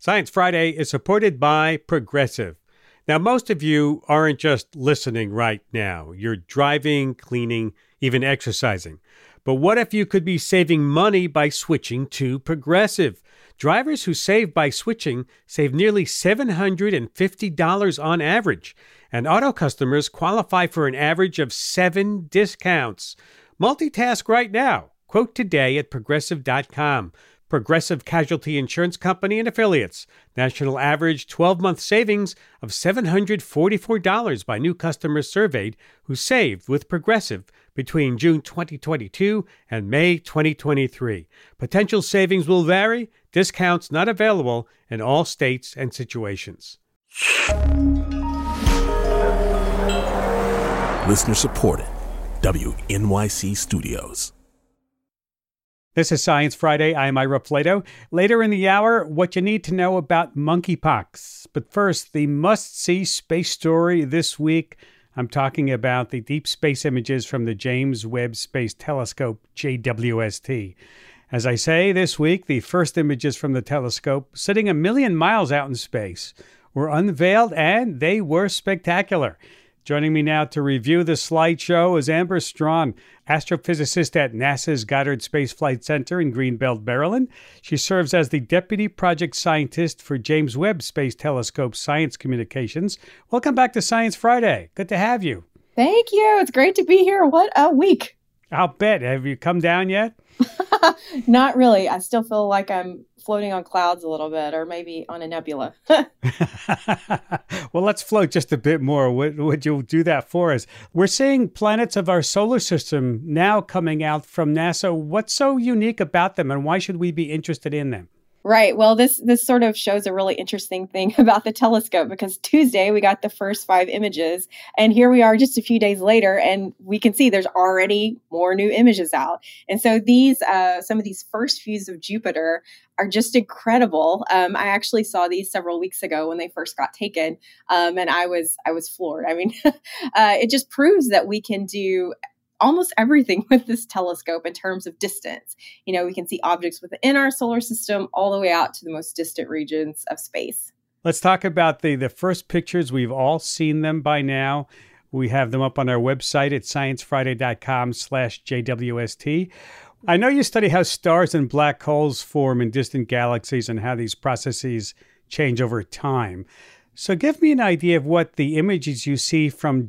Science Friday is supported by Progressive. Now, most of you aren't just listening right now. You're driving, cleaning, even exercising. But what if you could be saving money by switching to Progressive? Drivers who save by switching save nearly $750 on average. And auto customers qualify for an average of 7 discounts. Multitask right now. Quote today at Progressive.com. Progressive Casualty Insurance Company and Affiliates. National average 12-month savings of $744 by new customers surveyed who saved with Progressive between June 2022 and May 2023. Potential savings will vary. Discounts not available in all states and situations. Listener supported. WNYC Studios. This is Science Friday. I'm Ira Flatow. Later in the hour, what you need to know about monkeypox. But first, the must-see space story this week. I'm talking about the deep space images from the James Webb Space Telescope, JWST. As I say, this week, the first images from the telescope, sitting 1 million miles out in space, were unveiled, and they were spectacular. Joining me now to review the slideshow is Amber Strachan, astrophysicist at NASA's Goddard Space Flight Center in Greenbelt, Maryland. She serves as the deputy project scientist for James Webb Space Telescope Science Communications. Welcome back to Science Friday. Good to have you. Thank you. It's great to be here. What a week. I'll bet. Have you come down yet? Not really. I still feel like I'm floating on clouds a little bit, or maybe on a nebula. Well, let's float just a bit more. Would you do that for us? We're seeing planets of our solar system now coming out from NASA. What's so unique about them, and why should we be interested in them? Right. Well, this sort of shows a really interesting thing about the telescope, because Tuesday we got the first 5 images, and here we are just a few days later, and we can see there's already more new images out. And so these, some of these first views of Jupiter are just incredible. I actually saw these several weeks ago when they first got taken, and I was floored. I mean, it just proves that we can do almost everything with this telescope in terms of distance. You know, we can see objects within our solar system all the way out to the most distant regions of space. Let's talk about the first pictures. We've all seen them by now. We have them up on our website at sciencefriday.com/JWST. I know you study how stars and black holes form in distant galaxies and how these processes change over time. So give me an idea of what the images you see from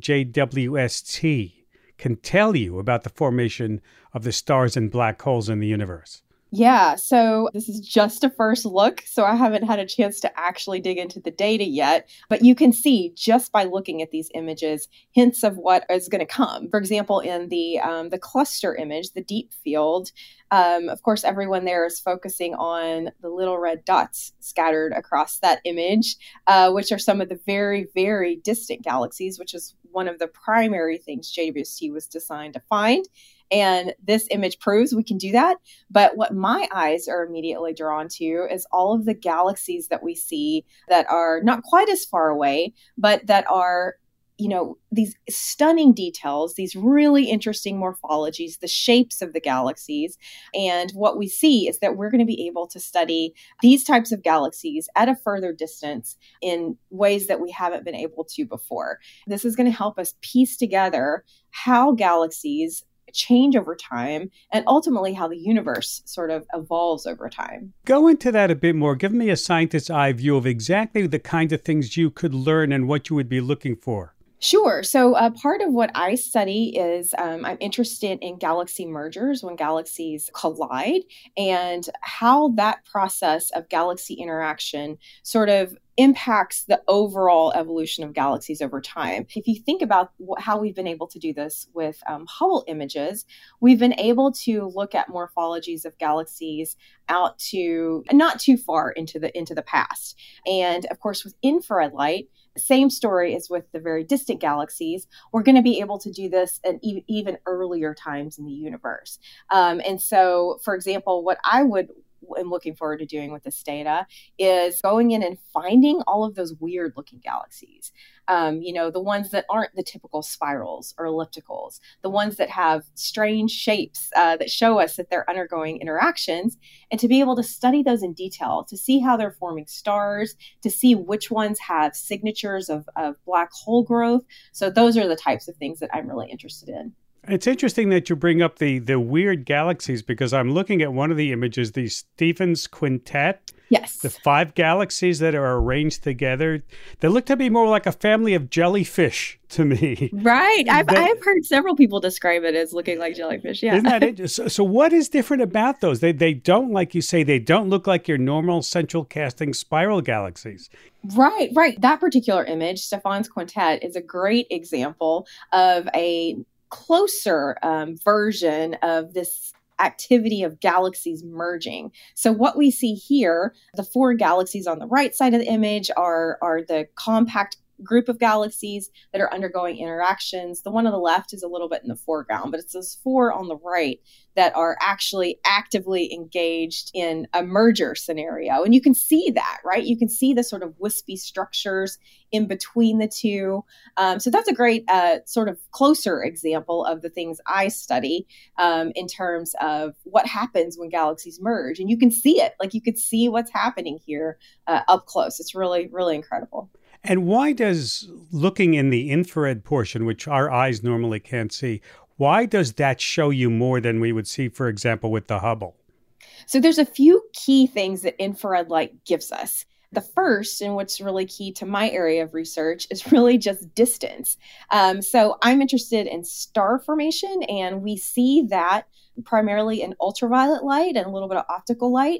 JWST can tell you about the formation of the stars and black holes in the universe. Yeah, so this is just a first look, so I haven't had a chance to actually dig into the data yet, but you can see just by looking at these images hints of what is going to come. For example, in the cluster image, the deep field, of course, everyone there is focusing on the little red dots scattered across that image, which are some of the very, very distant galaxies, which is one of the primary things JWST was designed to find. And this image proves we can do that. But what my eyes are immediately drawn to is all of the galaxies that we see that are not quite as far away, but that are, you know, these stunning details, these really interesting morphologies, the shapes of the galaxies. And what we see is that we're going to be able to study these types of galaxies at a further distance in ways that we haven't been able to before. This is going to help us piece together how galaxies change over time and ultimately how the universe sort of evolves over time. Go into that a bit more. Give me a scientist's eye view of exactly the kind of things you could learn and what you would be looking for. Sure. So part of what I study is I'm interested in galaxy mergers when galaxies collide and how that process of galaxy interaction sort of impacts the overall evolution of galaxies over time. If you think about how we've been able to do this with Hubble images, we've been able to look at morphologies of galaxies out to not too far into the past. And of course, with infrared light, same story as with the very distant galaxies. We're going to be able to do this at even earlier times in the universe. And so, for example, what I would am looking forward to doing with this data is going in and finding all of those weird looking galaxies. The ones that aren't the typical spirals or ellipticals, the ones that have strange shapes that show us that they're undergoing interactions, and to be able to study those in detail, to see how they're forming stars, to see which ones have signatures of black hole growth. So those are the types of things that I'm really interested in. It's interesting that you bring up the weird galaxies, because I'm looking at one of the images, the Stephan's Quintet. Yes. The 5 galaxies that are arranged together. They look to be more like a family of jellyfish to me. Right. I've heard several people describe it as looking like jellyfish. Yeah. Isn't that interesting? So what is different about those? They don't, like you say, they don't look like your normal central casting spiral galaxies. Right. That particular image, Stephan's Quintet, is a great example of a closer version of this activity of galaxies merging. So what we see here, the 4 galaxies on the right side of the image are the compact group of galaxies that are undergoing interactions. The one on the left is a little bit in the foreground, but it's those 4 on the right that are actually actively engaged in a merger scenario. And you can see that, right? You can see the sort of wispy structures in between the two. So that's a great sort of closer example of the things I study in terms of what happens when galaxies merge. And you can see it, like you could see what's happening here up close. It's really, really incredible. And why does looking in the infrared portion, which our eyes normally can't see, why does that show you more than we would see, for example, with the Hubble? So there's a few key things that infrared light gives us. The first, and what's really key to my area of research, is really just distance. So I'm interested in star formation, and we see that primarily in ultraviolet light and a little bit of optical light.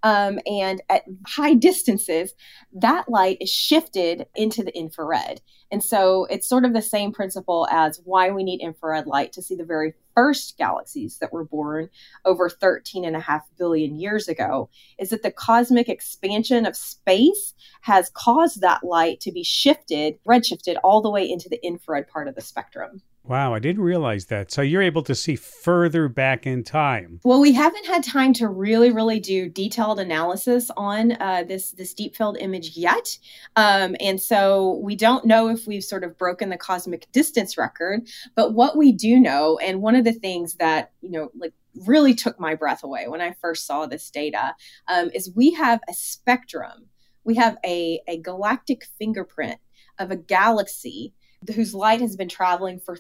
And at high distances, that light is shifted into the infrared. And so it's sort of the same principle as why we need infrared light to see the very first galaxies that were born over 13.5 billion years ago, is that the cosmic expansion of space has caused that light to be redshifted all the way into the infrared part of the spectrum. Wow, I didn't realize that. So you're able to see further back in time. Well, we haven't had time to really do detailed analysis on this deep field image yet. And so we don't know if we've sort of broken the cosmic distance record. But what we do know, and one of the things that, really took my breath away when I first saw this data, is we have a spectrum. We have a galactic fingerprint of a galaxy whose light has been traveling for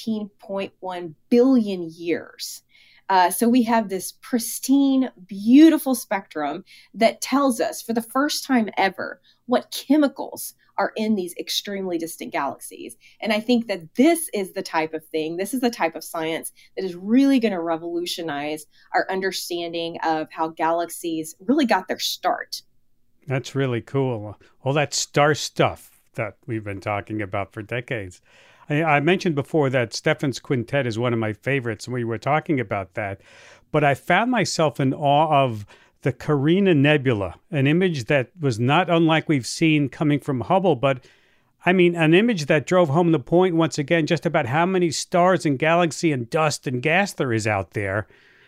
13.1 billion years. So we have this pristine, beautiful spectrum that tells us for the first time ever what chemicals are in these extremely distant galaxies. And I think that this is the type of science that is really going to revolutionize our understanding of how galaxies really got their start. That's really cool. All that star stuff that we've been talking about for decades. I mentioned before that Stephan's Quintet is one of my favorites, and we were talking about that. But I found myself in awe of the Carina Nebula, an image that was not unlike we've seen coming from Hubble, but an image that drove home the point once again just about how many stars and galaxy and dust and gas there is out there.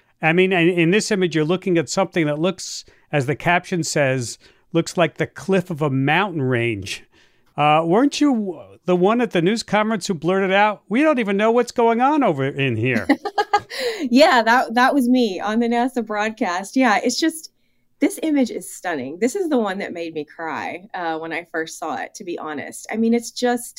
In this image, you're looking at something that looks, as the caption says, looks like the cliff of a mountain range. Weren't you the one at the news conference who blurted out, "We don't even know what's going on over in here"? Yeah, that was me on the NASA broadcast. Yeah, it's just, this image is stunning. This is the one that made me cry when I first saw it, to be honest. It's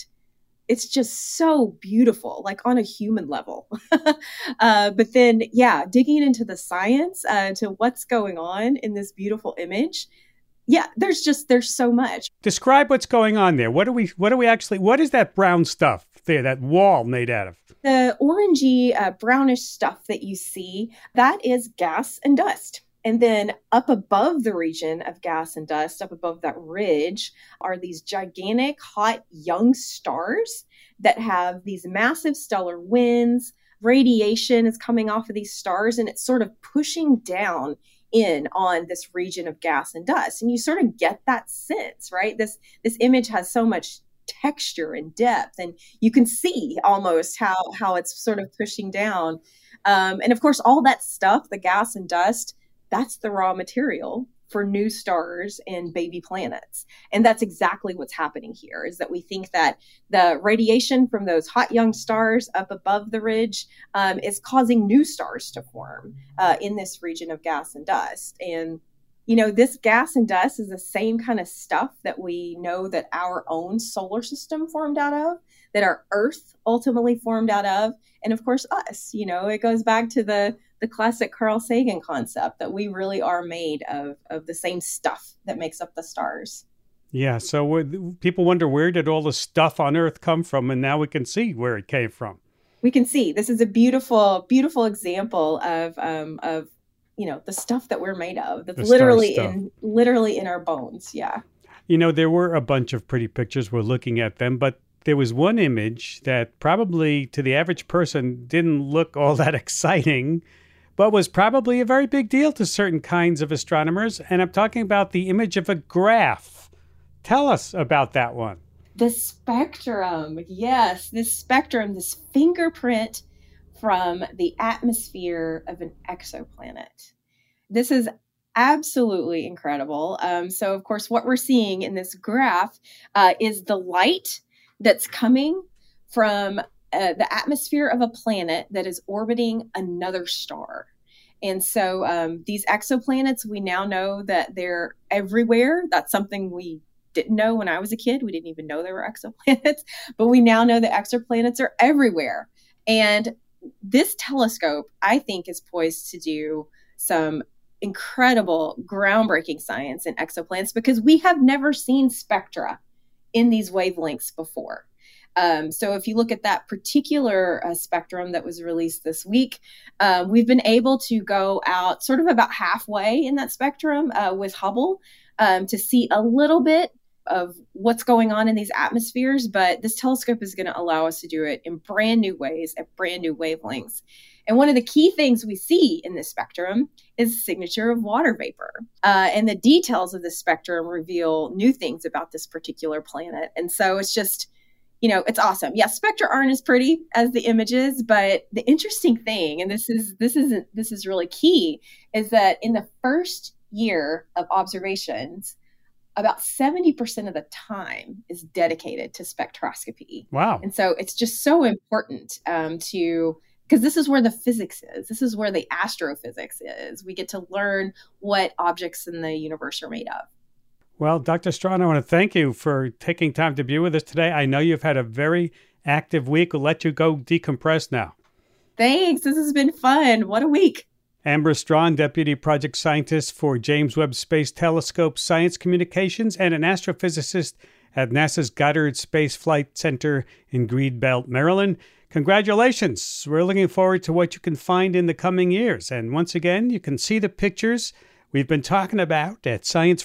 just so beautiful, like on a human level. But then, digging into the science, to what's going on in this beautiful image. Yeah, there's so much. Describe what's going on there. What is that brown stuff there, that wall made out of? The orangey, brownish stuff that you see, that is gas and dust. And then up above the region of gas and dust, up above that ridge, are these gigantic, hot, young stars that have these massive stellar winds. Radiation is coming off of these stars, and it's sort of pushing down in on this region of gas and dust. And you sort of get that sense, right? This image has so much texture and depth, and you can see almost how it's sort of pushing down. And of course, all that stuff, the gas and dust, that's the raw material for new stars and baby planets. And that's exactly what's happening here, is that we think that the radiation from those hot young stars up above the ridge is causing new stars to form in this region of gas and dust. And this gas and dust is the same kind of stuff that we know that our own solar system formed out of, that our Earth ultimately formed out of, and of course us. It goes back to the classic Carl Sagan concept that we really are made of the same stuff that makes up the stars. Yeah, so people wonder, where did all the stuff on Earth come from? And now we can see where it came from. We can see. This is a beautiful, beautiful example of the stuff that we're made of. That's literally in our bones. Yeah. There were a bunch of pretty pictures. We're looking at them, but there was one image that probably to the average person didn't look all that exciting, but was probably a very big deal to certain kinds of astronomers. And I'm talking about the image of a graph. Tell us about that one. The spectrum. Yes, this spectrum, this fingerprint from the atmosphere of an exoplanet. This is absolutely incredible. So, of course, what we're seeing in this graph is the light that's coming from the atmosphere of a planet that is orbiting another star. And so these exoplanets, we now know that they're everywhere. That's something we didn't know when I was a kid. We didn't even know there were exoplanets, but we now know that exoplanets are everywhere. And this telescope, I think, is poised to do some incredible, groundbreaking science in exoplanets, because we have never seen spectra in these wavelengths before. So if you look at that particular spectrum that was released this week, we've been able to go out sort of about halfway in that spectrum with Hubble to see a little bit of what's going on in these atmospheres. But this telescope is going to allow us to do it in brand new ways at brand new wavelengths. And one of the key things we see in this spectrum is the signature of water vapor. And the details of this spectrum reveal new things about this particular planet. And so it's just, it's awesome. Yeah, spectra aren't as pretty as the images, but the interesting thing, and this is really key, is that in the first year of observations, about 70% of the time is dedicated to spectroscopy. Wow. And so it's just so important because this is where the physics is. This is where the astrophysics is. We get to learn what objects in the universe are made of. Well, Dr. Strawn, I want to thank you for taking time to be with us today. I know you've had a very active week. We'll let you go decompress now. Thanks. This has been fun. What a week. Amber Strawn, Deputy Project Scientist for James Webb Space Telescope Science Communications and an astrophysicist at NASA's Goddard Space Flight Center in Greenbelt, Maryland. Congratulations. We're looking forward to what you can find in the coming years. And once again, you can see the pictures we've been talking about at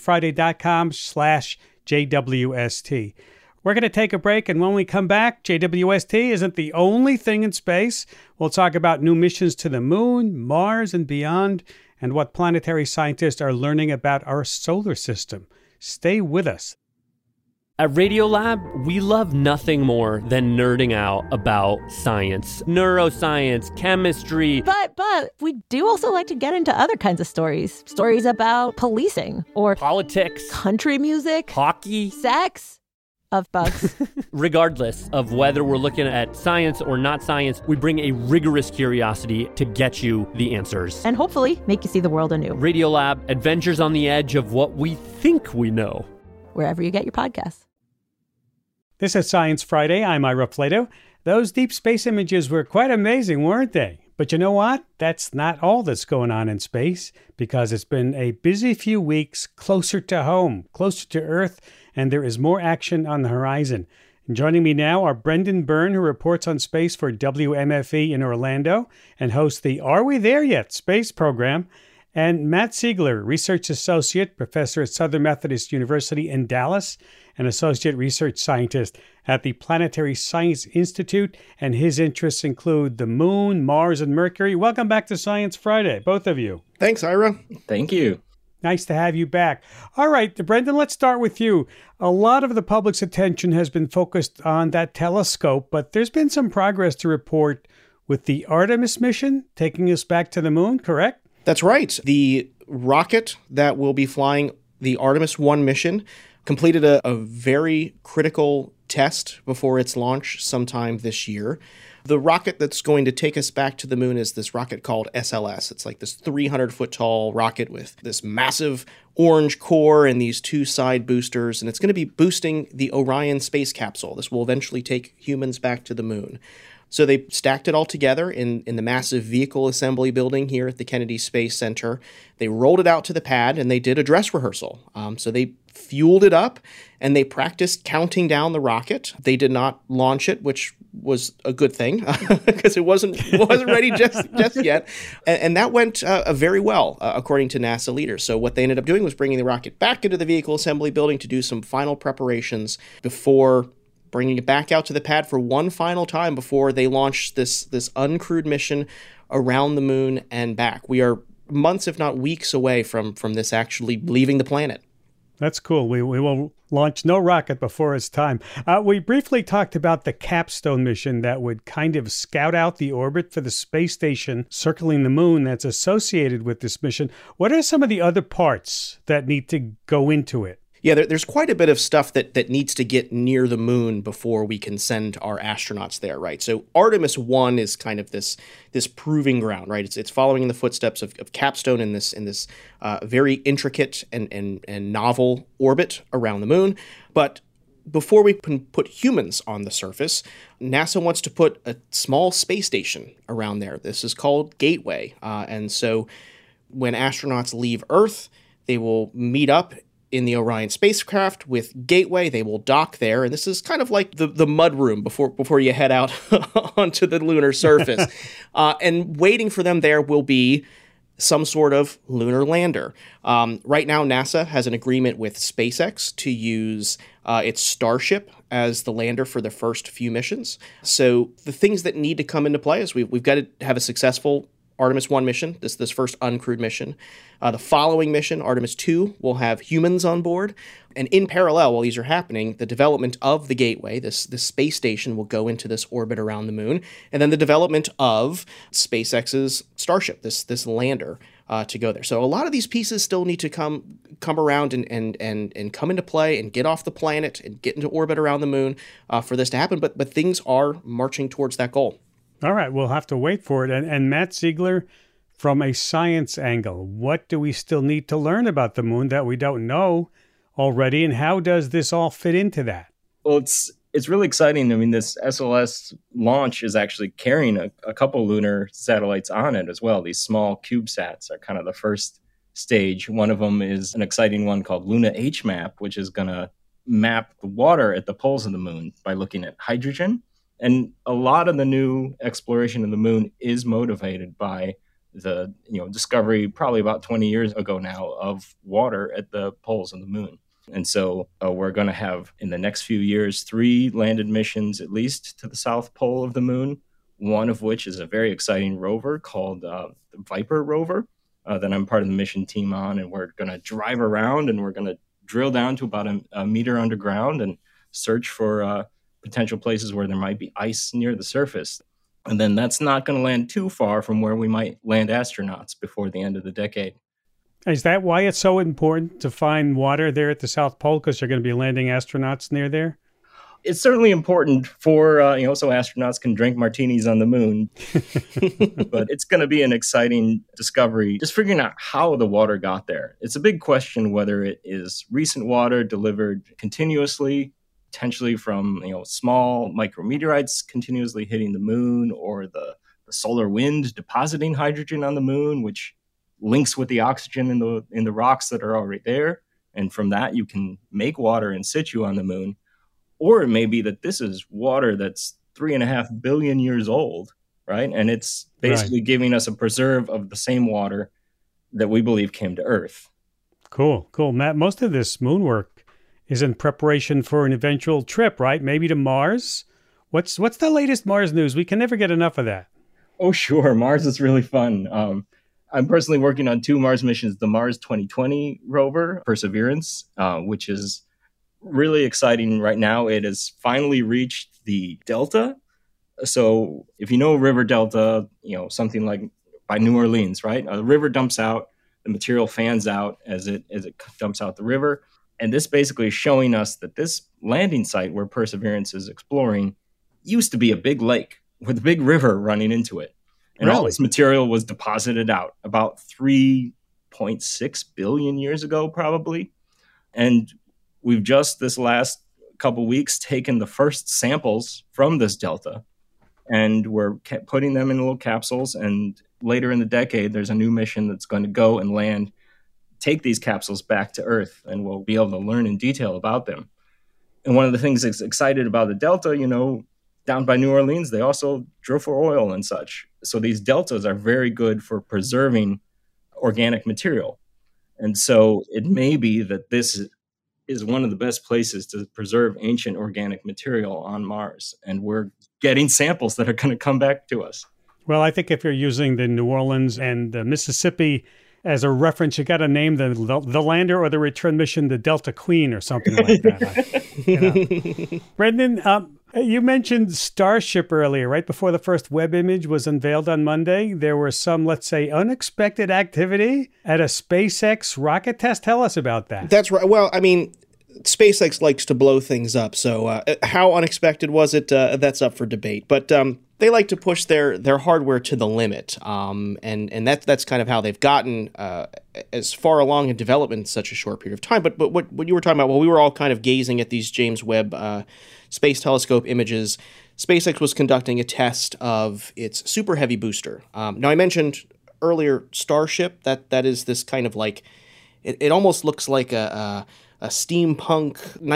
sciencefriday.com/JWST. We're going to take a break, and when we come back, JWST isn't the only thing in space. We'll talk about new missions to the moon, Mars, and beyond, and what planetary scientists are learning about our solar system. Stay with us. At Radiolab, we love nothing more than nerding out about science, neuroscience, chemistry. But we do also like to get into other kinds of stories. Stories about policing or politics, country music, hockey, sex. Of bugs. Regardless of whether we're looking at science or not science, we bring a rigorous curiosity to get you the answers. And hopefully make you see the world anew. Radiolab, adventures on the edge of what we think we know. Wherever you get your podcasts. This is Science Friday. I'm Ira Flato. Those deep space images were quite amazing, weren't they? But you know what? That's not all that's going on in space, because it's been a busy few weeks closer to home, closer to Earth, and there is more action on the horizon. And joining me now are Brendan Byrne, who reports on space for WMFE in Orlando and hosts the Are We There Yet space program, and Matt Siegler, Research Associate, Professor at Southern Methodist University in Dallas, and Associate Research Scientist at the Planetary Science Institute, and his interests include the Moon, Mars, and Mercury. Welcome back to Science Friday, both of you. Thanks, Ira. Thank you. Nice to have you back. All right, Brendan, let's start with you. A lot of the public's attention has been focused on that telescope, but there's been some progress to report with the Artemis mission taking us back to the moon, correct? That's right. The rocket that will be flying the Artemis 1 mission completed a very critical test before its launch sometime this year. The rocket that's going to take us back to the moon is this rocket called SLS. It's like this 300-foot tall rocket with this massive orange core and these two side boosters, and it's going to be boosting the Orion space capsule. This will eventually take humans back to the moon. So they stacked it all together in the massive vehicle assembly building here at the Kennedy Space Center. They rolled it out to the pad, and they did a dress rehearsal. So they fueled it up, and they practiced counting down the rocket. They did not launch it, which was a good thing because it wasn't ready just yet. And that went very well, according to NASA leaders. So what they ended up doing was bringing the rocket back into the vehicle assembly building to do some final preparations before bringing it back out to the pad for one final time before they launch this uncrewed mission around the moon and back. We are months, if not weeks, away from this actually leaving the planet. That's cool. We will launch no rocket before its time. We briefly talked about the Capstone mission that would kind of scout out the orbit for the space station circling the moon that's associated with this mission. What are some of the other parts that need to go into it? Yeah, there's quite a bit of stuff that needs to get near the moon before we can send our astronauts there, right? So Artemis 1 is kind of this proving ground, right? It's following in the footsteps of Capstone in this very intricate and novel orbit around the moon. But before we can put humans on the surface, NASA wants to put a small space station around there. This is called Gateway. And so when astronauts leave Earth, they will meet up in the Orion spacecraft with Gateway. They will dock there, and this is kind of like the mud room before you head out onto the lunar surface. And waiting for them there will be some sort of lunar lander. Right now, NASA has an agreement with SpaceX to use its Starship as the lander for the first few missions. So the things that need to come into play is we've got to have a successful Artemis 1 mission, this first uncrewed mission. The following mission, Artemis 2, will have humans on board. And in parallel, while these are happening, the development of the Gateway, this space station, will go into this orbit around the moon. And then the development of SpaceX's Starship, this lander, to go there. So a lot of these pieces still need to come around and come into play and get off the planet and get into orbit around the moon for this to happen. But things are marching towards that goal. All right, we'll have to wait for it. And Matt Ziegler, from a science angle, what do we still need to learn about the moon that we don't know already, and how does this all fit into that? Well, it's really exciting. I mean, this SLS launch is actually carrying a couple lunar satellites on it as well. These small CubeSats are kind of the first stage. One of them is an exciting one called Luna HMAP, which is going to map the water at the poles of the moon by looking at hydrogen. And a lot of the new exploration of the moon is motivated by the discovery probably about 20 years ago now of water at the poles of the moon. And so we're going to have in the next few years 3 landed missions at least to the south pole of the moon, one of which is a very exciting rover called the Viper rover that I'm part of the mission team on. And we're going to drive around and we're going to drill down to about a meter underground and search for potential places where there might be ice near the surface. And then that's not going to land too far from where we might land astronauts before the end of the decade. Is that why it's so important to find water there at the South Pole? Because you're going to be landing astronauts near there? It's certainly important for, so astronauts can drink martinis on the moon. But it's going to be an exciting discovery, just figuring out how the water got there. It's a big question whether it is recent water delivered continuously, potentially from small micrometeorites continuously hitting the moon, or the solar wind depositing hydrogen on the moon, which links with the oxygen in the rocks that are already there. And from that, you can make water in situ on the moon. Or it may be that this is water that's 3.5 billion years old, right? And it's basically giving us a preserve of the same water that we believe came to Earth. Cool. Matt, most of this moon work is in preparation for an eventual trip, right? Maybe to Mars. What's the latest Mars news? We can never get enough of that. Oh, sure. Mars is really fun. I'm personally working on 2 Mars missions, the Mars 2020 rover, Perseverance, which is really exciting right now. It has finally reached the Delta. So if you know River Delta, something like by New Orleans, right? The river dumps out The material fans out as it dumps out the river. And this basically is showing us that this landing site where Perseverance is exploring used to be a big lake with a big river running into it. And all this material was deposited out about 3.6 billion years ago, probably. And we've just this last couple weeks taken the first samples from this delta, and we're putting them in little capsules. And later in the decade, there's a new mission that's going to go and land, take these capsules back to Earth, and we'll be able to learn in detail about them. And one of the things that's excited about the delta, down by New Orleans, they also drill for oil and such. So these deltas are very good for preserving organic material. And so it may be that this is one of the best places to preserve ancient organic material on Mars. And we're getting samples that are going to come back to us. Well, I think if you're using the New Orleans and the Mississippi as a reference, you got to name the lander or the return mission the Delta Queen or something like that. Brendan, you mentioned Starship earlier, right? Before the first web image was unveiled on Monday, there was some, let's say, unexpected activity at a SpaceX rocket test. Tell us about that. That's right. Well, I mean, SpaceX likes to blow things up. So how unexpected was it? That's up for debate. But they like to push their hardware to the limit. And that's kind of how they've gotten as far along in development in such a short period of time. But what you were talking about, well, we were all kind of gazing at these James Webb Space Telescope images. SpaceX was conducting a test of its Super Heavy booster. Now, I mentioned earlier Starship. That is this kind of like, it almost looks like a steampunk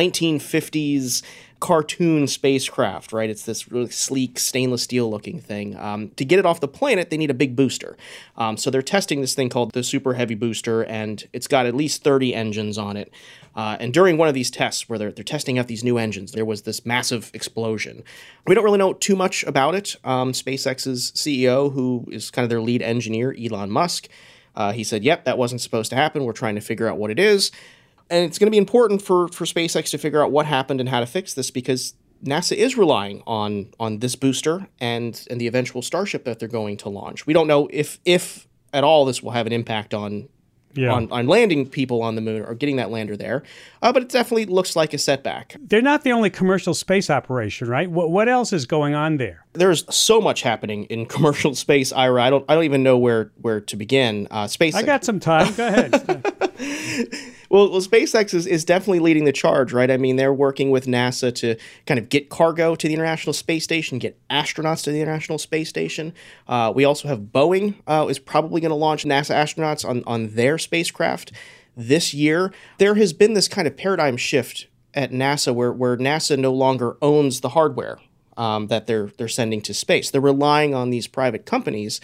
1950s cartoon spacecraft, right? It's this really sleek stainless steel looking thing. To get it off the planet, they need a big booster. So they're testing this thing called the Super Heavy booster, and it's got at least 30 engines on it. And during one of these tests where they're testing out these new engines, there was this massive explosion. We don't really know too much about it. SpaceX's CEO, who is kind of their lead engineer, Elon Musk, he said, yep, that wasn't supposed to happen. We're trying to figure out what it is. And it's going to be important for SpaceX to figure out what happened and how to fix this, because NASA is relying on this booster and the eventual Starship that they're going to launch. We don't know if at all this will have an impact on landing people on the moon or getting that lander there. But it definitely looks like a setback. They're not the only commercial space operation, right? What else is going on there? There's so much happening in commercial space, Ira. I don't even know where to begin. SpaceX. I got some time. Go ahead. Well, SpaceX is definitely leading the charge, right? I mean, they're working with NASA to kind of get cargo to the International Space Station, get astronauts to the International Space Station. We also have Boeing is probably going to launch NASA astronauts on their spacecraft this year. There has been this kind of paradigm shift at NASA where NASA no longer owns the hardware that they're sending to space. They're relying on these private companies,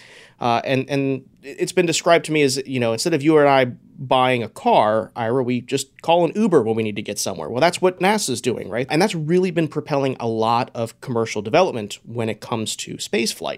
and it's been described to me as, instead of you and I buying a car, Ira, we just call an Uber when we need to get somewhere. Well, that's what NASA's doing, right? And that's really been propelling a lot of commercial development when it comes to spaceflight.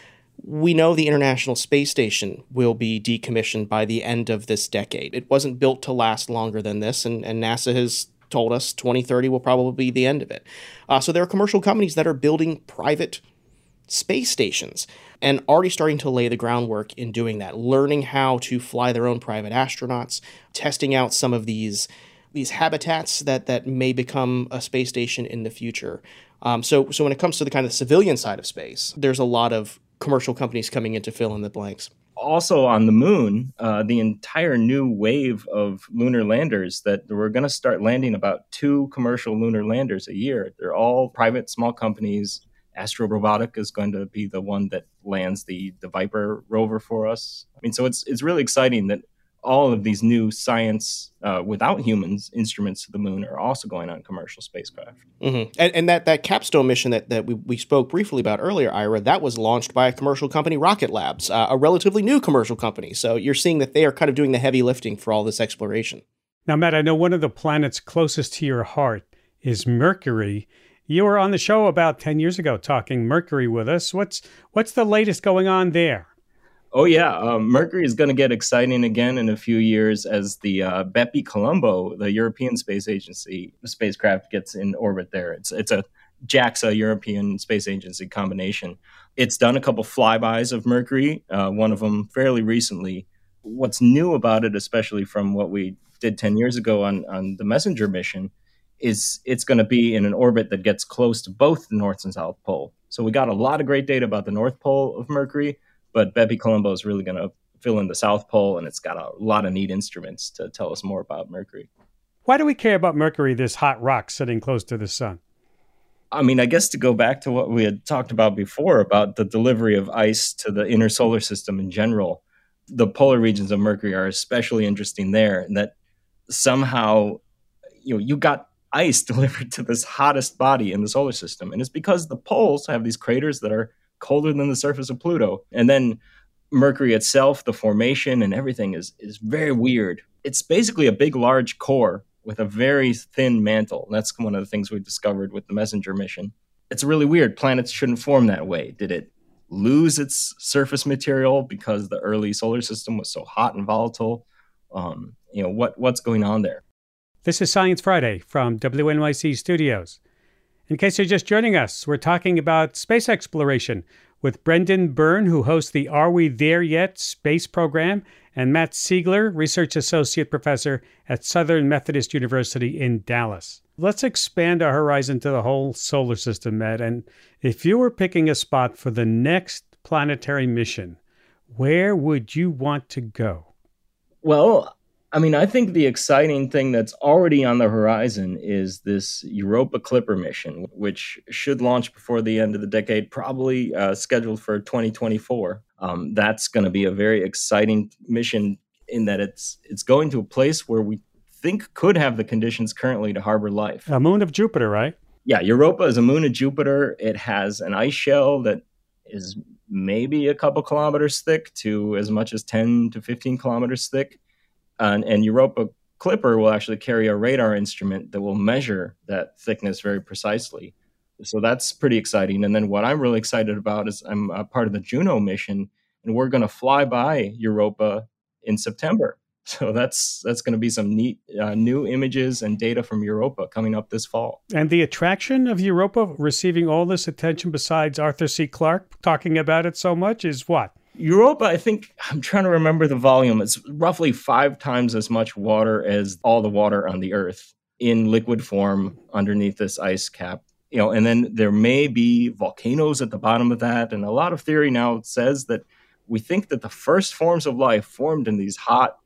We know the International Space Station will be decommissioned by the end of this decade. It wasn't built to last longer than this, and NASA has told us 2030 will probably be the end of it. So there are commercial companies that are building private space stations and already starting to lay the groundwork in doing that, learning how to fly their own private astronauts, testing out some of these habitats that may become a space station in the future. So when it comes to the kind of civilian side of space, there's a lot of commercial companies coming in to fill in the blanks. Also on the moon, the entire new wave of lunar landers that we're going to start landing about 2 commercial lunar landers a year. They're all private, small companies. Astro Robotic is going to be the one that lands the Viper rover for us. I mean, so it's really exciting that all of these new science without humans instruments to the moon are also going on commercial spacecraft. Mm-hmm. And that capstone mission that we spoke briefly about earlier, Ira, that was launched by a commercial company, Rocket Labs, a relatively new commercial company. So you're seeing that they are kind of doing the heavy lifting for all this exploration. Now, Matt, I know one of the planets closest to your heart is Mercury. You were on the show about 10 years ago talking Mercury with us. What's the latest going on there? Oh, yeah. Mercury is going to get exciting again in a few years as the Bepi Colombo, the European Space Agency spacecraft, gets in orbit there. It's a JAXA European Space Agency combination. It's done a couple flybys of Mercury, one of them fairly recently. What's new about it, especially from what we did 10 years ago on the Messenger mission, is it's going to be in an orbit that gets close to both the North and South Pole. So we got a lot of great data about the North Pole of Mercury, but Bepi-Colombo is really going to fill in the South Pole, and it's got a lot of neat instruments to tell us more about Mercury. Why do we care about Mercury, this hot rock sitting close to the sun? I mean, I guess to go back to what we had talked about before about the delivery of ice to the inner solar system in general, the polar regions of Mercury are especially interesting there, and that somehow, you got ice delivered to this hottest body in the solar system. And it's because the poles have these craters that are colder than the surface of Pluto. And then Mercury itself, the formation and everything is very weird. It's basically a big, large core with a very thin mantle. And that's one of the things we discovered with the Messenger mission. It's really weird. Planets shouldn't form that way. Did it lose its surface material because the early solar system was so hot and volatile? What's going on there? This is Science Friday from WNYC Studios. In case you're just joining us, we're talking about space exploration with Brendan Byrne, who hosts the Are We There Yet space program, and Matt Siegler, Research Associate Professor at Southern Methodist University in Dallas. Let's expand our horizon to the whole solar system, Matt. And if you were picking a spot for the next planetary mission, where would you want to go? Well, I mean, I think the exciting thing that's already on the horizon is this Europa Clipper mission, which should launch before the end of the decade, probably scheduled for 2024. That's going to be a very exciting mission in that it's going to a place where we think could have the conditions currently to harbor life. A moon of Jupiter, right? Yeah, Europa is a moon of Jupiter. It has an ice shell that is maybe a couple kilometers thick to as much as 10 to 15 kilometers thick. And Europa Clipper will actually carry a radar instrument that will measure that thickness very precisely. So that's pretty exciting. And then what I'm really excited about is I'm a part of the Juno mission, and we're going to fly by Europa in September. So that's going to be some neat new images and data from Europa coming up this fall. And the attraction of Europa receiving all this attention, besides Arthur C. Clarke talking about it so much, is what? Europa, I think, I'm trying to remember the volume. It's roughly 5 times as much water as all the water on the Earth in liquid form underneath this ice cap. And then there may be volcanoes at the bottom of that. And a lot of theory now says that we think that the first forms of life formed in these hot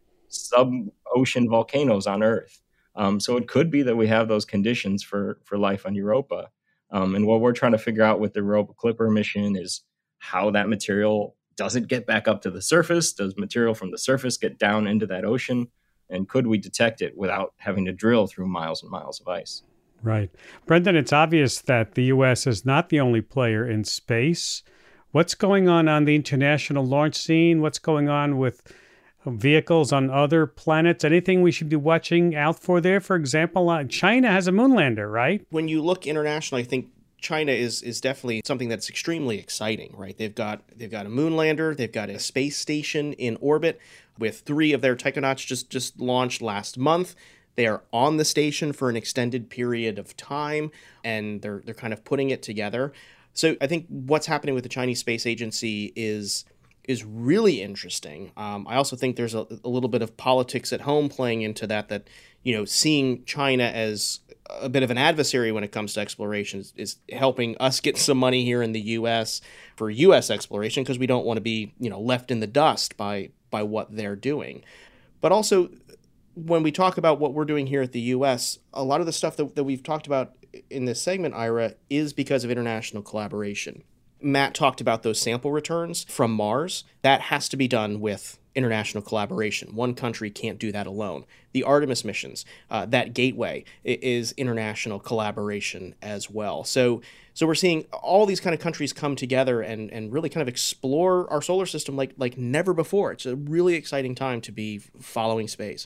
sub-ocean volcanoes on Earth. So it could be that we have those conditions for life on Europa. And what we're trying to figure out with the Europa Clipper mission is how that material does it get back up to the surface? Does material from the surface get down into that ocean? And could we detect it without having to drill through miles and miles of ice? Right. Brendan, it's obvious that the U.S. is not the only player in space. What's going on the international launch scene? What's going on with vehicles on other planets? Anything we should be watching out for there? For example, China has a moon lander, right? When you look internationally, I think China is definitely something that's extremely exciting, right? They've got a moon lander, they've got a space station in orbit with 3 of their taikonauts just launched last month. They are on the station for an extended period of time, and they're kind of putting it together. So I think what's happening with the Chinese Space Agency is really interesting. I also think there's a little bit of politics at home playing into that, seeing China as a bit of an adversary when it comes to exploration is helping us get some money here in the U.S. for U.S. exploration, because we don't want to be, left in the dust by what they're doing. But also, when we talk about what we're doing here at the U.S., a lot of the stuff that we've talked about in this segment, Ira, is because of international collaboration. Matt talked about those sample returns from Mars. That has to be done with international collaboration. One country can't do that alone. The Artemis missions, that gateway, is international collaboration as well. So we're seeing all these kind of countries come together and really kind of explore our solar system like never before. It's a really exciting time to be following space.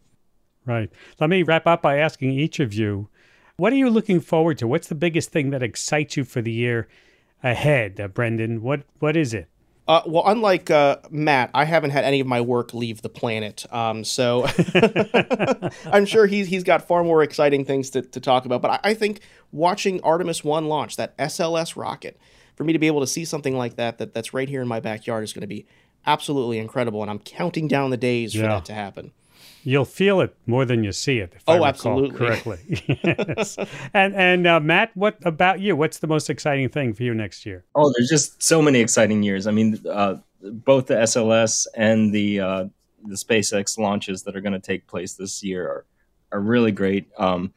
Right. Let me wrap up by asking each of you, what are you looking forward to? What's the biggest thing that excites you for the year ahead, Brendan? What is it? Well, unlike Matt, I haven't had any of my work leave the planet, so I'm sure he's got far more exciting things to talk about. But I think watching Artemis 1 launch, that SLS rocket, for me to be able to see something like that's right here in my backyard is going to be absolutely incredible, and I'm counting down the days for that to happen. You'll feel it more than you see it, if I recall absolutely. correctly. Yes. And Matt, what about you? What's the most exciting thing for you next year? Oh, there's just so many exciting years. I mean, both the SLS and the SpaceX launches that are going to take place this year are really great.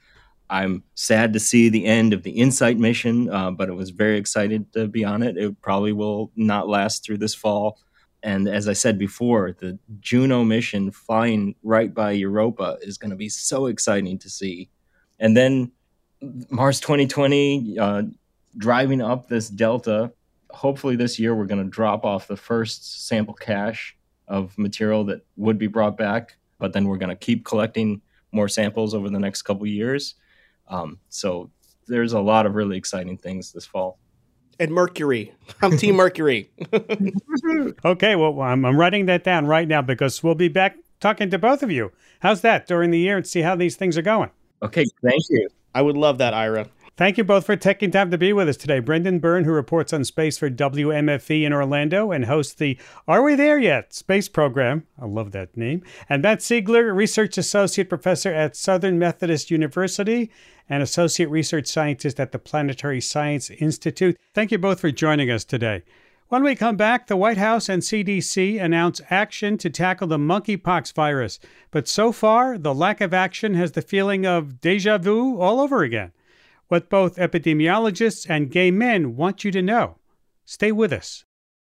I'm sad to see the end of the InSight mission, but I was very excited to be on it. It probably will not last through this fall. And as I said before, the Juno mission flying right by Europa is going to be so exciting to see. And then Mars 2020, driving up this Delta. Hopefully this year we're going to drop off the first sample cache of material that would be brought back, but then we're going to keep collecting more samples over the next couple of years. So there's a lot of really exciting things this fall. And Mercury. I'm Team Mercury. Okay, well, I'm writing that down right now because we'll be back talking to both of you. How's that during the year and see how these things are going? Okay, thank you. I would love that, Ira. Thank you both for taking time to be with us today. Brendan Byrne, who reports on space for WMFE in Orlando and hosts the Are We There Yet? Space program. I love that name. And Matt Siegler, Research Associate Professor at Southern Methodist University and Associate Research Scientist at the Planetary Science Institute. Thank you both for joining us today. When we come back, the White House and CDC announce action to tackle the monkeypox virus. But so far, the lack of action has the feeling of déjà vu all over again. What both epidemiologists and gay men want you to know. Stay with us.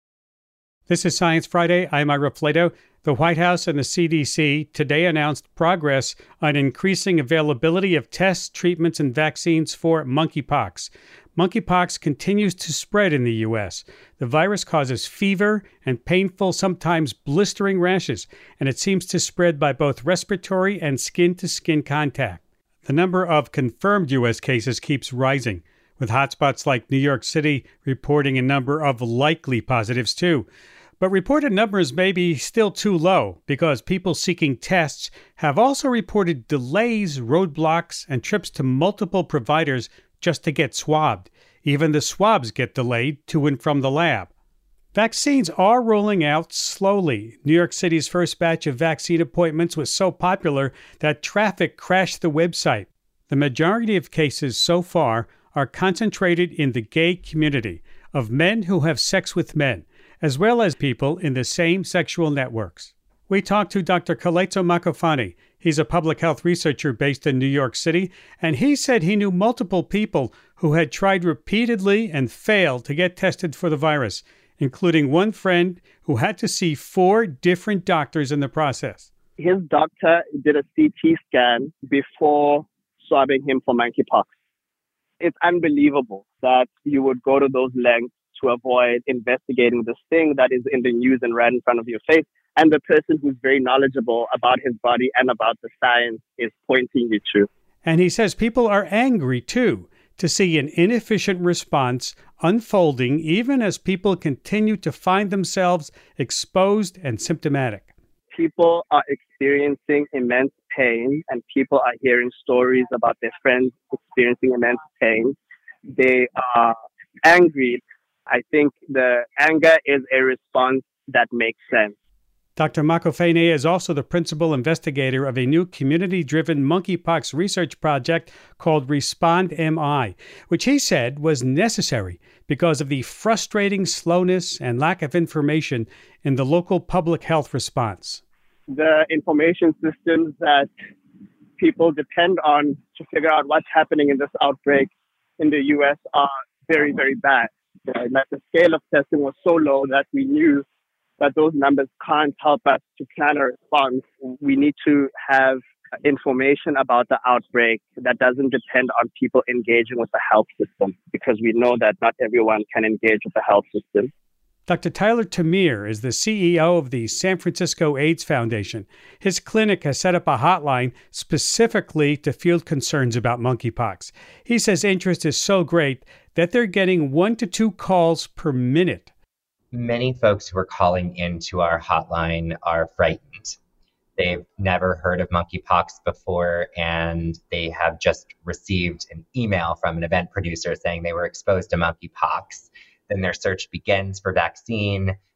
This is Science Friday. I'm Ira Flato. The White House and the CDC today announced progress on increasing availability of tests, treatments, and vaccines for monkeypox. Monkeypox continues to spread in the U.S. The virus causes fever and painful, sometimes blistering rashes, and it seems to spread by both respiratory and skin-to-skin contact. The number of confirmed U.S. cases keeps rising, with hotspots like New York City reporting a number of likely positives too. But reported numbers may be still too low because people seeking tests have also reported delays, roadblocks, and trips to multiple providers just to get swabbed. Even the swabs get delayed to and from the lab. Vaccines are rolling out slowly. New York City's first batch of vaccine appointments was so popular that traffic crashed the website. The majority of cases so far are concentrated in the gay community of men who have sex with men, as well as people in the same sexual networks. We talked to Dr. Keleto Makofani. He's a public health researcher based in New York City, and he said he knew multiple people who had tried repeatedly and failed to get tested for the virus, including one friend who had to see 4 different doctors in the process. His doctor did a CT scan before swabbing him for monkeypox. It's unbelievable that you would go to those lengths to avoid investigating this thing that is in the news and right in front of your face, and the person who's very knowledgeable about his body and about the science is pointing you to. And he says people are angry, too, to see an inefficient response unfolding even as people continue to find themselves exposed and symptomatic. People are experiencing immense pain, and people are hearing stories about their friends experiencing immense pain. They are angry. I think the anger is a response that makes sense. Dr. Makofene is also the principal investigator of a new community-driven monkeypox research project called Respond MI, which he said was necessary because of the frustrating slowness and lack of information in the local public health response. The information systems that people depend on to figure out what's happening in this outbreak in the U.S. are very, very bad. Like the scale of testing was so low that we knew that those numbers can't help us to plan a response. We need to have information about the outbreak that doesn't depend on people engaging with the health system, because we know that not everyone can engage with the health system. Dr. Tyler Tamir is the CEO of the San Francisco AIDS Foundation. His clinic has set up a hotline specifically to field concerns about monkeypox. He says interest is so great that they're getting 1 to 2 calls per minute. Many folks who are calling into our hotline are frightened. They've never heard of monkeypox before, and they have just received an email from an event producer saying they were exposed to monkeypox. Then their search begins for vaccine.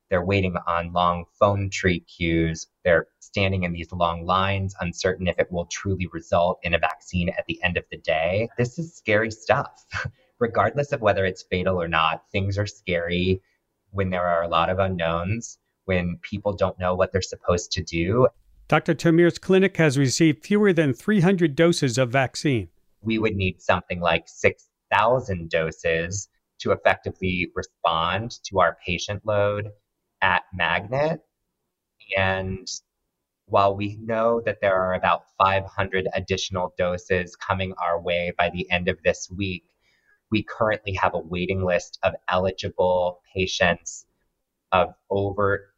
They're waiting on long phone tree queues. They're standing in these long lines, uncertain if it will truly result in a vaccine at the end of the day. This is scary stuff. Regardless of whether it's fatal or not, things are scary when there are a lot of unknowns, when people don't know what they're supposed to do. Dr. Tamir's clinic has received fewer than 300 doses of vaccine. We would need something like 6,000 doses to effectively respond to our patient load at Magnet. And while we know that there are about 500 additional doses coming our way by the end of this week, we currently have a waiting list of eligible patients of over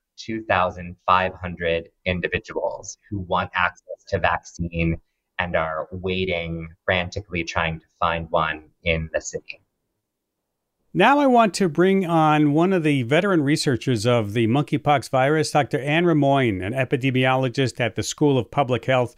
2,500 individuals who want access to vaccine and are waiting, frantically trying to find one in the city. Now I want to bring on one of the veteran researchers of the monkeypox virus, Dr. Anne Rimoin, an epidemiologist at the School of Public Health,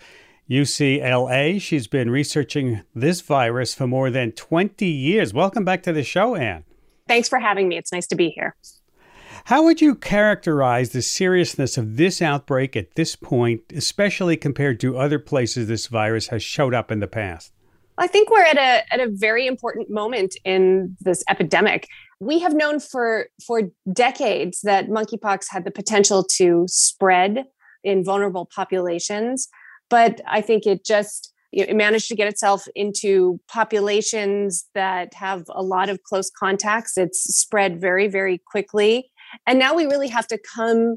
UCLA. She's been researching this virus for more than 20 years. Welcome back to the show, Anne. Thanks for having me. It's nice to be here. How would you characterize the seriousness of this outbreak at this point, especially compared to other places this virus has showed up in the past? I think we're at a very important moment in this epidemic. We have known for decades that monkeypox had the potential to spread in vulnerable populations, but I think it managed to get itself into populations that have a lot of close contacts. It's spread very, very quickly. And now we really have to come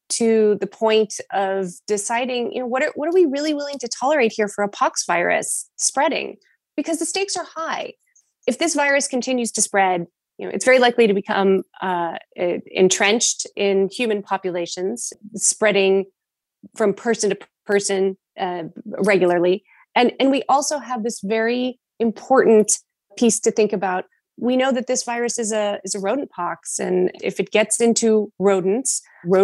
to the point of deciding, what are we really willing to tolerate here for a pox virus spreading? Because the stakes are high. If this virus continues to spread, it's very likely to become entrenched in human populations, spreading from person to person regularly. And we also have this very important piece to think about. We know that this virus is a rodent pox, and if it gets into rodents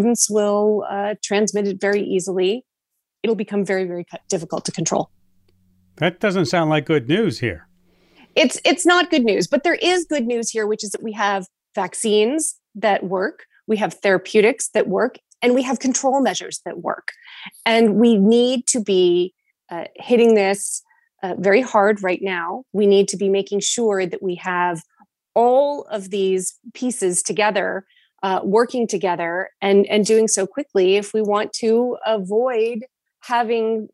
will transmit it very easily. It'll become very, very difficult to control. That doesn't sound like good news here. It's not good news, but there is good news here, which is that we have vaccines that work, we have therapeutics that work, and we have control measures that work. And we need to be hitting this very hard right now. We need to be making sure that we have all of these pieces together, working together, and doing so quickly if we want to avoid having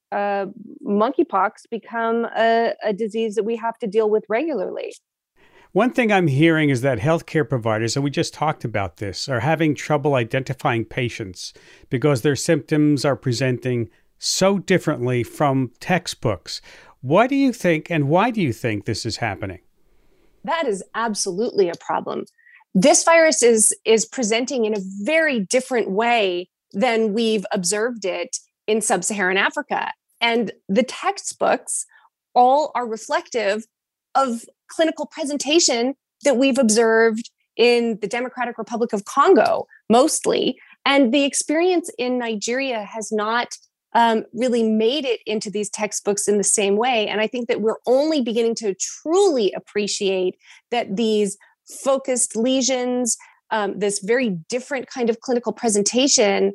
monkeypox become a disease that we have to deal with regularly. One thing I'm hearing is that healthcare providers, and we just talked about this, are having trouble identifying patients because their symptoms are presenting so differently from textbooks. What do you think, and why do you think this is happening? That is absolutely a problem. This virus is presenting in a very different way than we've observed it in sub-Saharan Africa. And the textbooks all are reflective of clinical presentation that we've observed in the Democratic Republic of Congo, mostly. And the experience in Nigeria has not really made it into these textbooks in the same way. And I think that we're only beginning to truly appreciate that these focused lesions, this very different kind of clinical presentation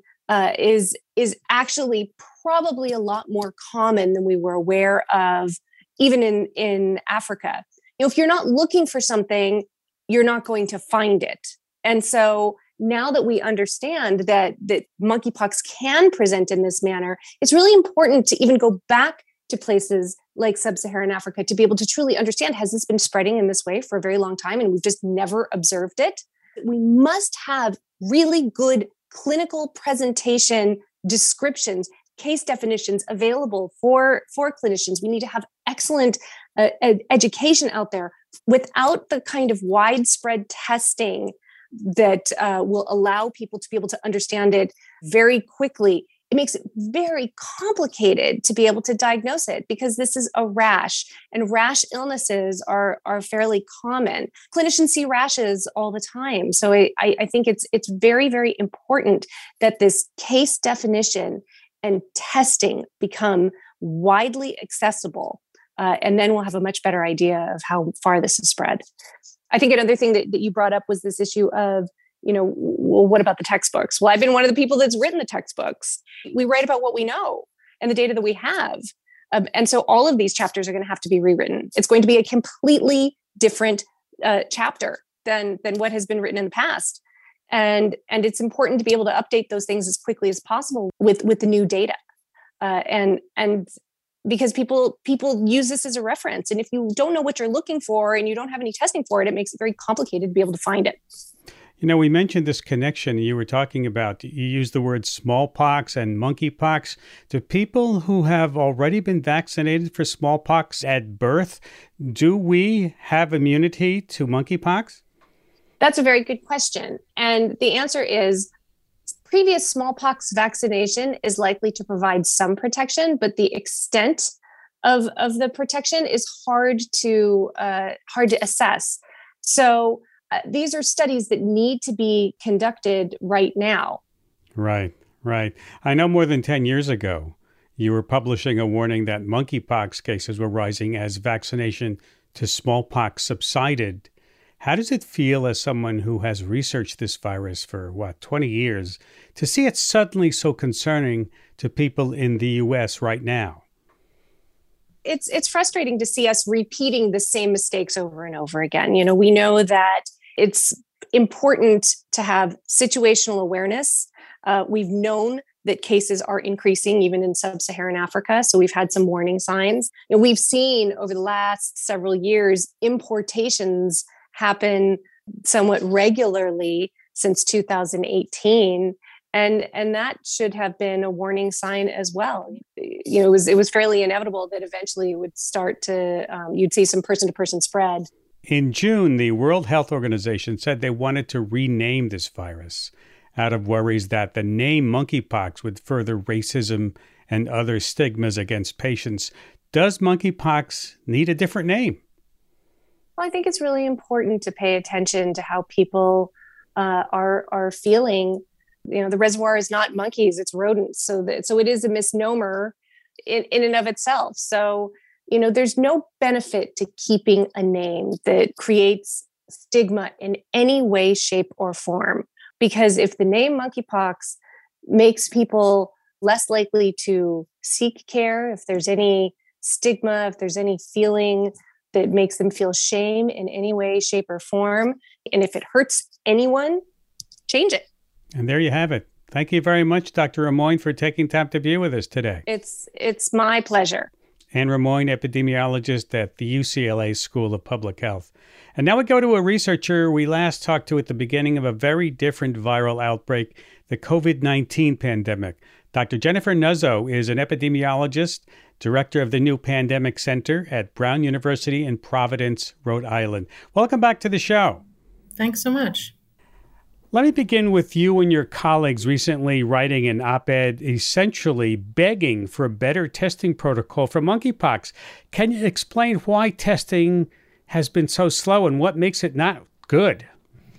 is actually probably a lot more common than we were aware of, even in Africa. If you're not looking for something, you're not going to find it. And so now that we understand that monkeypox can present in this manner, it's really important to even go back to places like sub-Saharan Africa to be able to truly understand, has this been spreading in this way for a very long time and we've just never observed it? We must have really good clinical presentation descriptions, case definitions available for clinicians. We need to have excellent education out there without the kind of widespread testing that will allow people to be able to understand it very quickly. It makes it very complicated to be able to diagnose it because this is a rash, and rash illnesses are fairly common. Clinicians see rashes all the time. So I think it's very, very important that this case definition and testing become widely accessible. And then we'll have a much better idea of how far this has spread. I think another thing that you brought up was this issue of well, what about the textbooks? Well, I've been one of the people that's written the textbooks. We write about what we know and the data that we have. And so all of these chapters are going to have to be rewritten. It's going to be a completely different chapter than what has been written in the past. And it's important to be able to update those things as quickly as possible with the new data. And because people use this as a reference. And if you don't know what you're looking for and you don't have any testing for it, it makes it very complicated to be able to find it. We mentioned this connection you were talking about. You used the word smallpox and monkeypox. Do people who have already been vaccinated for smallpox at birth, do we have immunity to monkeypox? That's a very good question. And the answer is previous smallpox vaccination is likely to provide some protection, but the extent of the protection is hard to assess. So these are studies that need to be conducted right now. Right. I know more than 10 years ago, you were publishing a warning that monkeypox cases were rising as vaccination to smallpox subsided. How does it feel as someone who has researched this virus for, 20 years, to see it suddenly so concerning to people in the U.S. right now? It's frustrating to see us repeating the same mistakes over and over again. We know that it's important to have situational awareness. We've known that cases are increasing even in sub-Saharan Africa. So we've had some warning signs. We've seen over the last several years, importations happen somewhat regularly since 2018. And that should have been a warning sign as well. It was fairly inevitable that eventually it would start to, you'd see some person-to-person spread. In June, the World Health Organization said they wanted to rename this virus out of worries that the name monkeypox would further racism and other stigmas against patients. Does monkeypox need a different name? Well, I think it's really important to pay attention to how people are feeling. The reservoir is not monkeys, it's rodents. So it is a misnomer in and of itself. So, there's no benefit to keeping a name that creates stigma in any way, shape, or form. Because if the name monkeypox makes people less likely to seek care, if there's any stigma, if there's any feeling that makes them feel shame in any way, shape, or form, and if it hurts anyone, change it. And there you have it. Thank you very much, Dr. Remoyne, for taking time to be with us today. It's my pleasure. Anne Remoyne, epidemiologist at the UCLA School of Public Health. And now we go to a researcher we last talked to at the beginning of a very different viral outbreak, the COVID-19 pandemic. Dr. Jennifer Nuzzo is an epidemiologist, director of the new Pandemic Center at Brown University in Providence, Rhode Island. Welcome back to the show. Thanks so much. Let me begin with you and your colleagues recently writing an op-ed essentially begging for a better testing protocol for monkeypox. Can you explain why testing has been so slow and what makes it not good?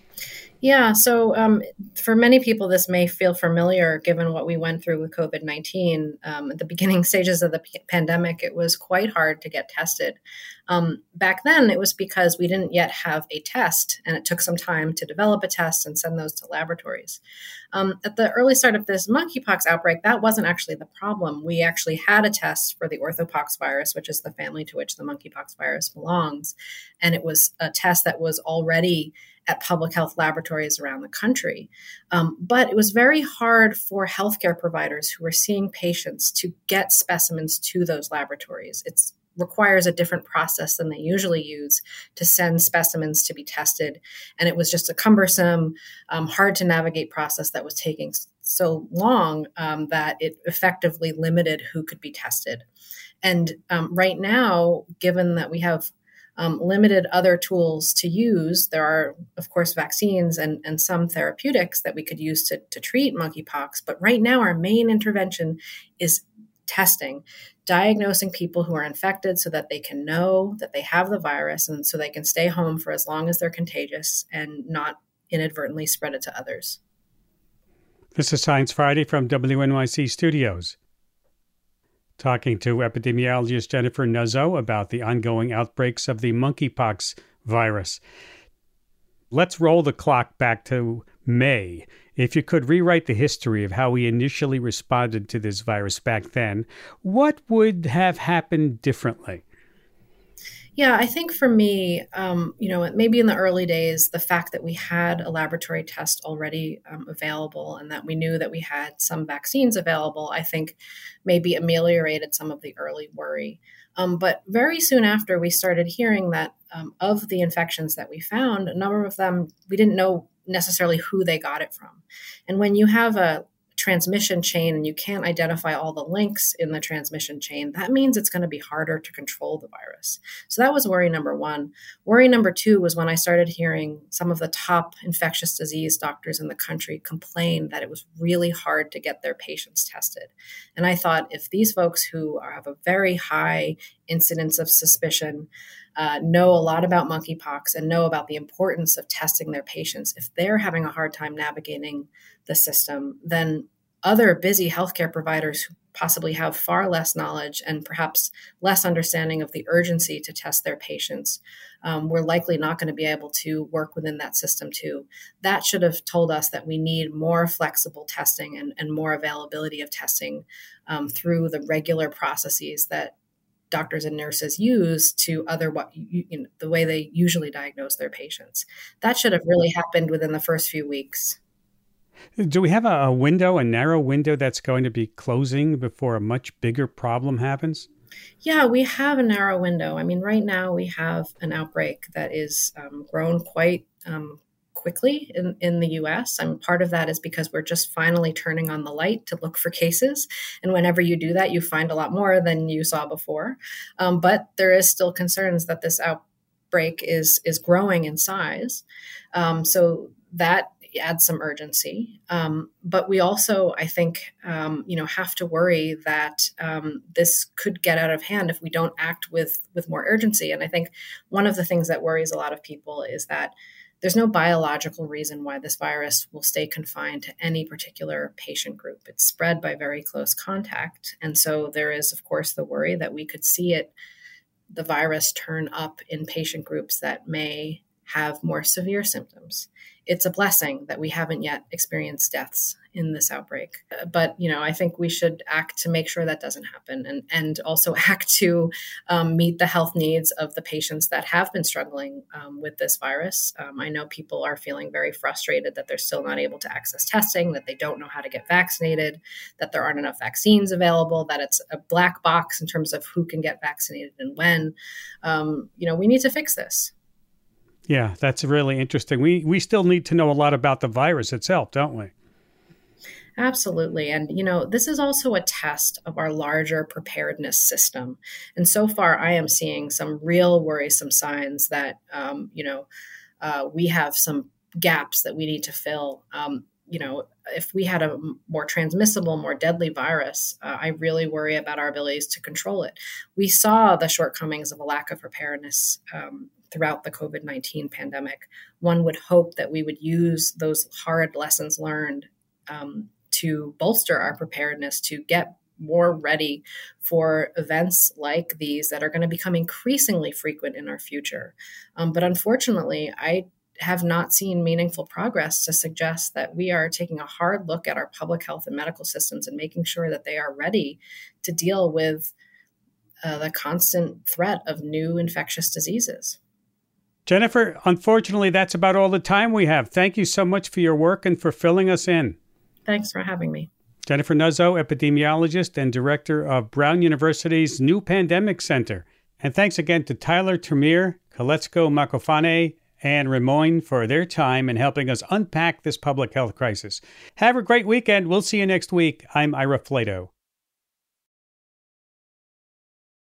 Yeah, so for many people, this may feel familiar given what we went through with COVID-19. At the beginning stages of the pandemic, it was quite hard to get tested. Back then, it was because we didn't yet have a test, and it took some time to develop a test and send those to laboratories. At the early start of this monkeypox outbreak, that wasn't actually the problem. We actually had a test for the orthopox virus, which is the family to which the monkeypox virus belongs. And it was a test that was already at public health laboratories around the country. But it was very hard for healthcare providers who were seeing patients to get specimens to those laboratories. It requires a different process than they usually use to send specimens to be tested. And it was just a cumbersome, hard to navigate process that was taking so long that it effectively limited who could be tested. And right now, given that we have limited other tools to use, there are, of course, vaccines and some therapeutics that we could use to treat monkeypox. But right now, our main intervention is testing, diagnosing people who are infected so that they can know that they have the virus and so they can stay home for as long as they're contagious and not inadvertently spread it to others. This is Science Friday from WNYC Studios. Talking to epidemiologist Jennifer Nuzzo about the ongoing outbreaks of the monkeypox virus. Let's roll the clock back to May. If you could rewrite the history of how we initially responded to this virus back then, what would have happened differently? Yeah, I think for me, maybe in the early days, the fact that we had a laboratory test already available and that we knew that we had some vaccines available, I think maybe ameliorated some of the early worry. But very soon after, we started hearing that of the infections that we found, a number of them, we didn't know necessarily who they got it from. And when you have a transmission chain and you can't identify all the links in the transmission chain, that means it's going to be harder to control the virus. So that was worry number one. Worry number two was when I started hearing some of the top infectious disease doctors in the country complain that it was really hard to get their patients tested. And I thought, if these folks who have a very high incidence of suspicion know a lot about monkeypox and know about the importance of testing their patients, if they're having a hard time navigating the system, then other busy healthcare providers who possibly have far less knowledge and perhaps less understanding of the urgency to test their patients, we're likely not going to be able to work within that system too. That should have told us that we need more flexible testing and more availability of testing through the regular processes that doctors and nurses use to the way they usually diagnose their patients. That should have really happened within the first few weeks. Do we have a narrow window that's going to be closing before a much bigger problem happens? Yeah, we have a narrow window. I mean, right now we have an outbreak that is grown quite quickly in the U.S. And part of that is because we're just finally turning on the light to look for cases. And whenever you do that, you find a lot more than you saw before. But there is still concerns that this outbreak is growing in size. So that adds some urgency. But we also, I think, have to worry that this could get out of hand if we don't act with more urgency. And I think one of the things that worries a lot of people is that there's no biological reason why this virus will stay confined to any particular patient group. It's spread by very close contact. And so there is, of course, the worry that we could see the virus turn up in patient groups that may have more severe symptoms. It's a blessing that we haven't yet experienced deaths in this outbreak. But, I think we should act to make sure that doesn't happen and also act to meet the health needs of the patients that have been struggling with this virus. I know people are feeling very frustrated that they're still not able to access testing, that they don't know how to get vaccinated, that there aren't enough vaccines available, that it's a black box in terms of who can get vaccinated and when. We need to fix this. Yeah, that's really interesting. We still need to know a lot about the virus itself, don't we? Absolutely. And, this is also a test of our larger preparedness system. And so far, I am seeing some real worrisome signs that, we have some gaps that we need to fill. If we had a more transmissible, more deadly virus, I really worry about our abilities to control it. We saw the shortcomings of a lack of preparedness throughout the COVID-19 pandemic. One would hope that we would use those hard lessons learned to bolster our preparedness, to get more ready for events like these that are going to become increasingly frequent in our future. But unfortunately, I have not seen meaningful progress to suggest that we are taking a hard look at our public health and medical systems and making sure that they are ready to deal with the constant threat of new infectious diseases. Jennifer, unfortunately, that's about all the time we have. Thank you so much for your work and for filling us in. Thanks for having me. Jennifer Nuzzo, epidemiologist and director of Brown University's New Pandemic Center. And thanks again to Tyler Termeer, Koletsko Makofane, and Rimoin for their time in helping us unpack this public health crisis. Have a great weekend. We'll see you next week. I'm Ira Flato.